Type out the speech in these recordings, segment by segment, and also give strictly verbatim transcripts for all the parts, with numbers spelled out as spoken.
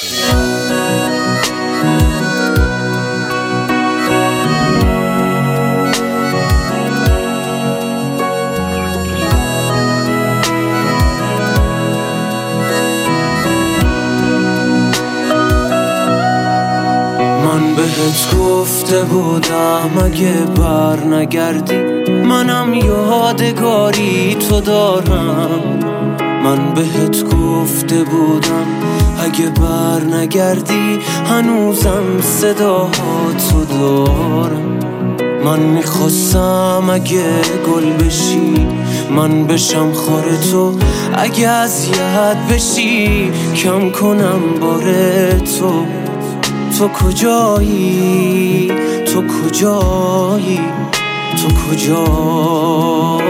من بهت گفته بودم اگه بر نگردی منم یادگاری تو دارم. من بهت گفته بودم اگه بر نگردی هنوزم صداهاتو دارم. من میخواستم اگه گل بشی من بشم خار تو، اگه اذیت بشی کم کنم بار تو. تو کجایی؟ تو کجایی؟ تو کجایی؟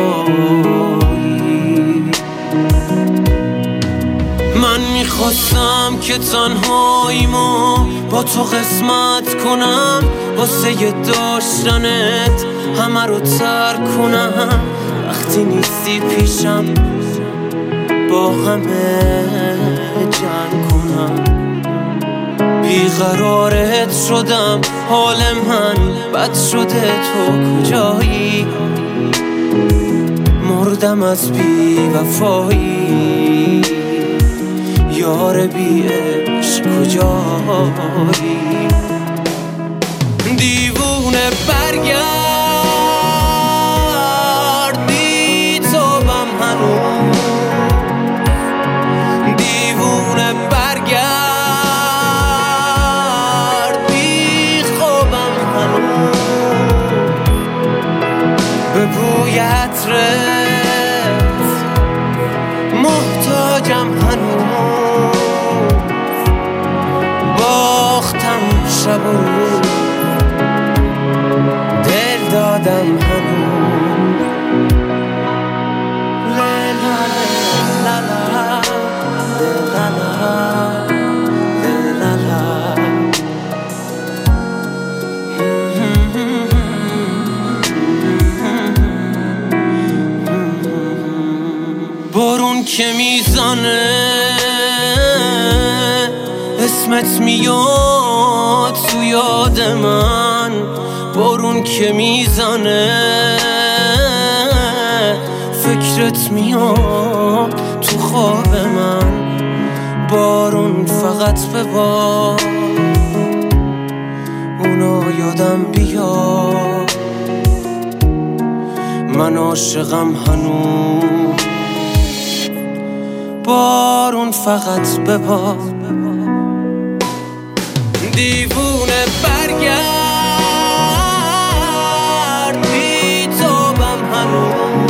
من میخواستم که تنهاییمو با تو قسمت کنم، واسه داشتنت همه رو ترک کنم. وقتی نیستی پیشم با همه جنگ کنم. بیقرارت شدم، حال من بد شده، تو کجایی؟ مردم از بی وفایی، یار بی عشق کجایی؟ دیوونه برگرد بی تابم هنوز، دیوونه برگرد بی خوابم هنوز. به بوی عطرت محتاجم هنوز، باختم شب و روز، دل دادم هنوز. لا لا لا لا لا لا. بارون که میزنه اسمت میاد تو یاد من، بارون که میزنه فکرت میاد تو خواب من. بارون فقط ببار اونا یادم بیاد، من عاشقم هنوز. بارون فقط ببار، دیوونه برگرد بی تابم هنوز،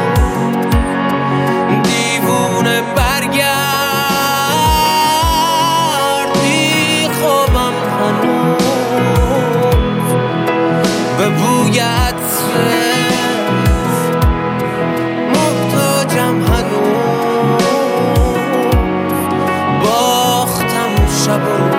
دیوونه برگرد بی خوابم هنوز. به بوی عطرت محتاجم هنوز، باختم شب و